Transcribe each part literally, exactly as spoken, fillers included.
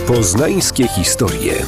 Poznańskie historie.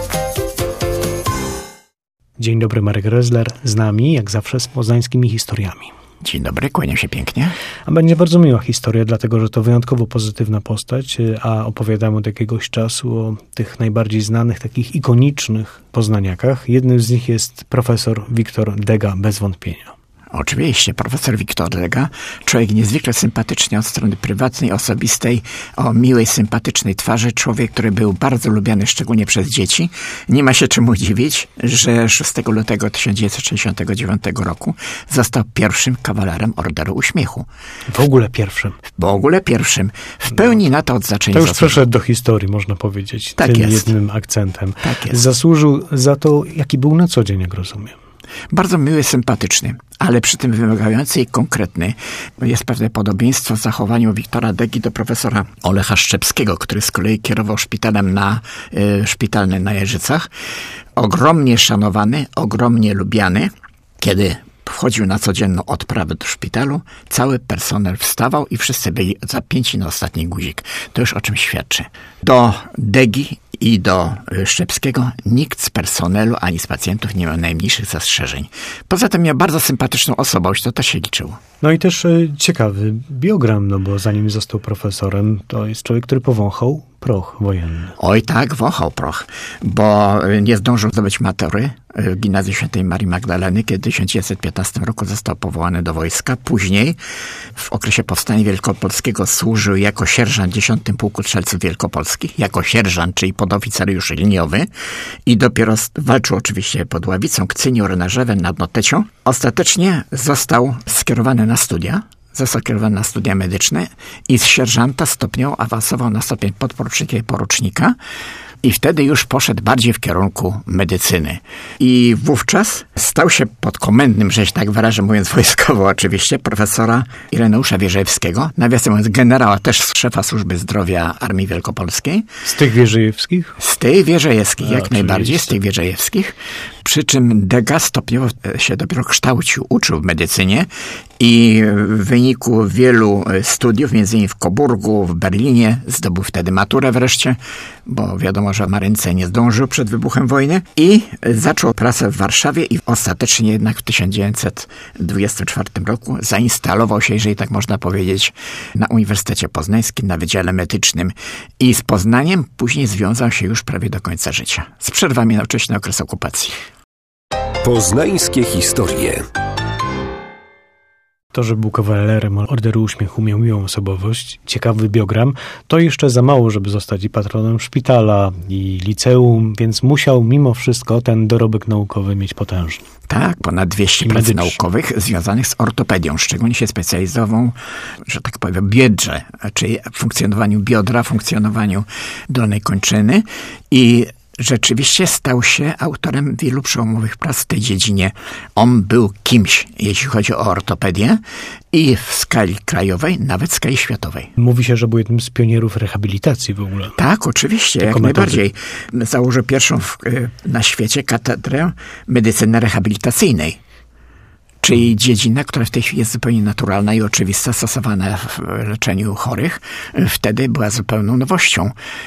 Dzień dobry, Marek Rezler z nami, jak zawsze, z poznańskimi historiami. Dzień dobry, kłaniam się pięknie. A będzie bardzo miła historia, dlatego że to wyjątkowo pozytywna postać, a opowiadamy od jakiegoś czasu o tych najbardziej znanych, takich ikonicznych poznaniakach. Jednym z nich jest profesor Wiktor Dega, bez wątpienia. Oczywiście, profesor Wiktor Dega, człowiek niezwykle sympatyczny od strony prywatnej, osobistej, o miłej, sympatycznej twarzy, człowiek, który był bardzo lubiany, szczególnie przez dzieci. Nie ma się czemu dziwić, że szóstego lutego tysiąc dziewięćset sześćdziesiątego dziewiątego roku został pierwszym kawalerem Orderu Uśmiechu. W ogóle pierwszym. W ogóle pierwszym. W pełni no. na to odznaczenie To już zasłużył. przeszedł do historii, można powiedzieć, tak tym jest. jednym akcentem. Tak jest. Zasłużył za to, jaki był na co dzień, jak rozumiem. Bardzo miły, sympatyczny, ale przy tym wymagający i konkretny. Jest pewne podobieństwo w zachowaniu Wiktora Degi do profesora Olecha Szczepskiego, który z kolei kierował szpitalem na, y, szpitalnym na Jeżycach. Ogromnie szanowany, ogromnie lubiany. Kiedy wchodził na codzienną odprawę do szpitalu, cały personel wstawał i wszyscy byli zapięci na ostatni guzik. To już o czym świadczy. Do Degi i do Szczepskiego nikt z personelu ani z pacjentów nie miał najmniejszych zastrzeżeń. Poza tym miał bardzo sympatyczną osobowość, to też się liczyło. No i też e, ciekawy biogram, no bo zanim został profesorem, to jest człowiek, który powąchał proch wojenny. Oj tak, wąchał proch, bo nie zdążył zdobyć matury w Gimnazjum Świętej Marii Magdaleny, kiedy w tysiąc dziewięćset piętnastym roku został powołany do wojska. Później, w okresie Powstania Wielkopolskiego, służył jako sierżant w dziesiątym Pułku Strzelców Wielkopolskich, jako sierżant, czyli podoficjariusz liniowy i dopiero walczył oczywiście pod Ławicą, Kcynią, Rynarzewem, nad Notecią. Ostatecznie został skierowany na studia, został kierowany na studia medyczne i z sierżanta stopniowo awansował na stopień podporucznika i porucznika i wtedy już poszedł bardziej w kierunku medycyny. I wówczas stał się podkomendnym, że się tak wyrażę, mówiąc wojskowo oczywiście, profesora Ireneusza Wierzejewskiego, nawiasem mówiąc generała, też szefa Służby Zdrowia Armii Wielkopolskiej. Z tych Wierzejewskich? Z tych Wierzejewskich, jak oczywiście. najbardziej, z tych Wierzejewskich. Przy czym Dega stopniowo się dopiero kształcił, uczył w medycynie i w wyniku wielu studiów, między innymi w Coburgu, w Berlinie, zdobył wtedy maturę wreszcie, bo wiadomo, że w marynce nie zdążył przed wybuchem wojny i zaczął pracę w Warszawie i ostatecznie jednak w tysiąc dziewięćset dwudziestym czwartym roku zainstalował się, jeżeli tak można powiedzieć, na Uniwersytecie Poznańskim, na Wydziale Medycznym i z Poznaniem później związał się już prawie do końca życia. Z przerwami na oczywiście na okres okupacji. Poznańskie historie. To, że był kawalerem Orderu Uśmiechu, miał miłą osobowość, ciekawy biogram, to jeszcze za mało, żeby zostać i patronem szpitala, i liceum, więc musiał mimo wszystko ten dorobek naukowy mieć potężny. Tak, ponad dwieście prac naukowych związanych z ortopedią. Szczególnie się specjalizował, że tak powiem, w biodrze, czyli funkcjonowaniu biodra, funkcjonowaniu dolnej kończyny i rzeczywiście stał się autorem wielu przełomowych prac w tej dziedzinie. On był kimś, jeśli chodzi o ortopedię i w skali krajowej, nawet w skali światowej. Mówi się, że był jednym z pionierów rehabilitacji w ogóle. Tak, oczywiście, Tylko jak metody. najbardziej. Założył pierwszą w, na świecie katedrę medycyny rehabilitacyjnej. Czyli dziedzina, która w tej chwili jest zupełnie naturalna i oczywista, stosowana w leczeniu chorych, wtedy była zupełną nowością.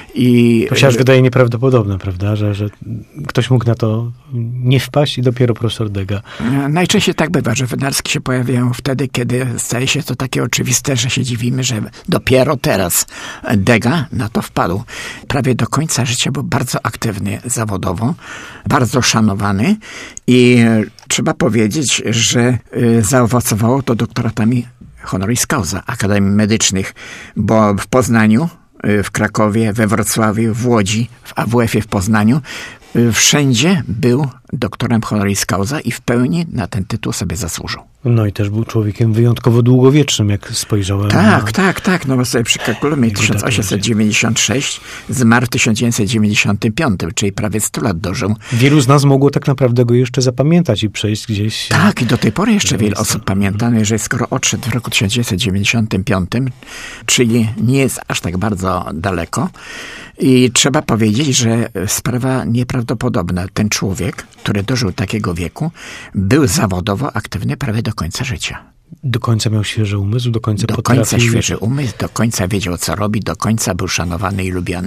I To się aż wydaje nieprawdopodobne, prawda, że, że ktoś mógł na to nie wpaść i dopiero profesor Dega. Najczęściej tak bywa, że wynalazki się pojawiają wtedy, kiedy staje się to takie oczywiste, że się dziwimy, że dopiero teraz Dega na to wpadł. Prawie do końca życia był bardzo aktywny zawodowo, bardzo szanowany i trzeba powiedzieć, że zaowocowało to doktoratami honoris causa Akademii Medycznych, bo w Poznaniu, w Krakowie, we Wrocławiu, w Łodzi, w A W F-ie w Poznaniu wszędzie był doktorem honoris causa i w pełni na ten tytuł sobie zasłużył. No i też był człowiekiem wyjątkowo długowiecznym, jak spojrzałem Tak, na... tak, tak. No bo sobie przykalkulujmy, tysiąc osiemset dziewięćdziesiąty szósty, zmarł w tysiąc dziewięćset dziewięćdziesiątym piątym, czyli prawie sto lat dożył. Wielu z nas mogło tak naprawdę go jeszcze zapamiętać i przejść gdzieś... Tak, i do tej pory jeszcze wiele osób pamięta, no jeżeli skoro odszedł w roku tysiąc dziewięćset dziewięćdziesiątym piątym, czyli nie jest aż tak bardzo daleko. I trzeba powiedzieć, że sprawa nieprawdopodobna. Ten człowiek, który dożył takiego wieku, był zawodowo aktywny prawie do końca życia. Do końca miał świeży umysł, do końca Do potrafił... końca świeży umysł, do końca wiedział, co robi, do końca był szanowany i lubiany.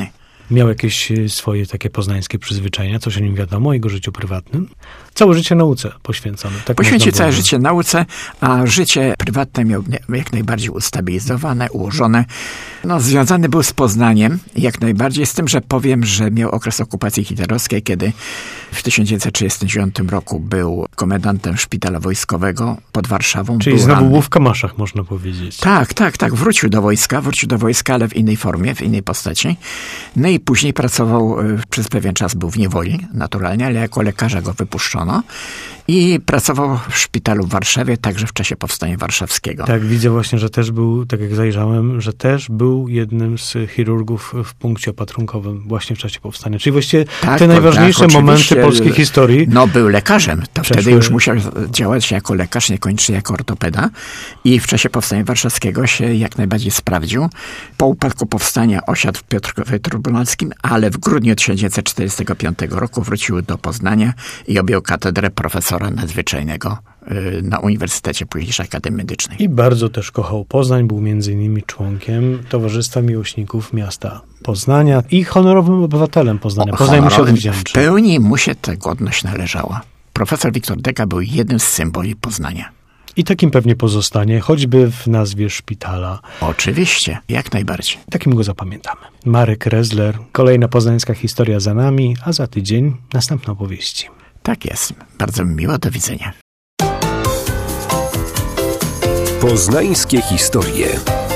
Miał jakieś swoje takie poznańskie przyzwyczajenia, coś o nim wiadomo, o jego życiu prywatnym. Całe życie nauce poświęcone. Tak Poświęcił całe życie nauce, a życie prywatne miał jak najbardziej ustabilizowane, ułożone. No, związany był z Poznaniem jak najbardziej, z tym, że powiem, że miał okres okupacji hitlerowskiej, kiedy w tysiąc dziewięćset trzydziestym dziewiątym roku był komendantem szpitala wojskowego pod Warszawą. Czyli był znowu ranny. był w Kamaszach, można powiedzieć. Tak, tak, tak. Wrócił do wojska, wrócił do wojska, ale w innej formie, w innej postaci. No i później pracował, y, przez pewien czas był w niewoli, naturalnie, ale jako lekarza go wypuszczono. I pracował w szpitalu w Warszawie, także w czasie Powstania Warszawskiego. Tak, widzę właśnie, że też był, tak jak zajrzałem, że też był jednym z chirurgów w punkcie opatrunkowym właśnie w czasie Powstania. Czyli właściwie tak, te to, najważniejsze tak, momenty polskiej historii. No, był lekarzem. To przeszły. Wtedy już musiał działać jako lekarz, niekoniecznie jako ortopeda. I w czasie Powstania Warszawskiego się jak najbardziej sprawdził. Po upadku Powstania osiadł w Piotrkowie Trybunalskim, ale w grudniu tysiąc dziewięćset czterdziestego piątego roku wrócił do Poznania i objął katedrę profesora nadzwyczajnego na Uniwersytecie Późniejszej Akademii Medycznej. I bardzo też kochał Poznań, był między innymi członkiem Towarzystwa Miłośników Miasta Poznania i honorowym obywatelem Poznania. O, Poznań mu się honorowym. odwdzięczył. W pełni mu się ta godność należała. Profesor Wiktor Deka był jednym z symboli Poznania. I takim pewnie pozostanie, choćby w nazwie szpitala. Oczywiście, jak najbardziej. Takim go zapamiętamy. Marek Rezler, kolejna poznańska historia za nami, a za tydzień następne opowieści. Tak jest. Bardzo mi miło. Do widzenia. Poznańskie historie.